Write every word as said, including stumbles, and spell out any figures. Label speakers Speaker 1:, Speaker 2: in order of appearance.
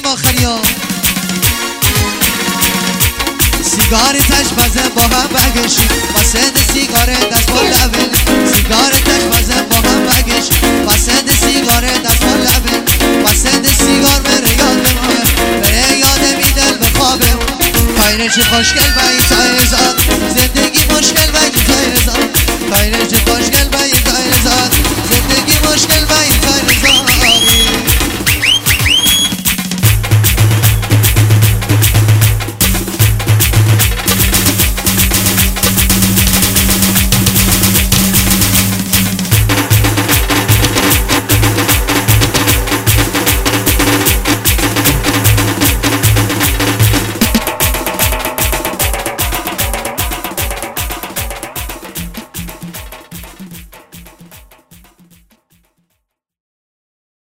Speaker 1: آخریا سیگار تش بزن با هم بگشیم واسد سیگار دست با لبه سیگار تش بزن با هم بگشیم واسد سیگار دست با لبه واسد سیگار بره یاد بمانه بره یاد میدل به خوابه خیرش خوشگل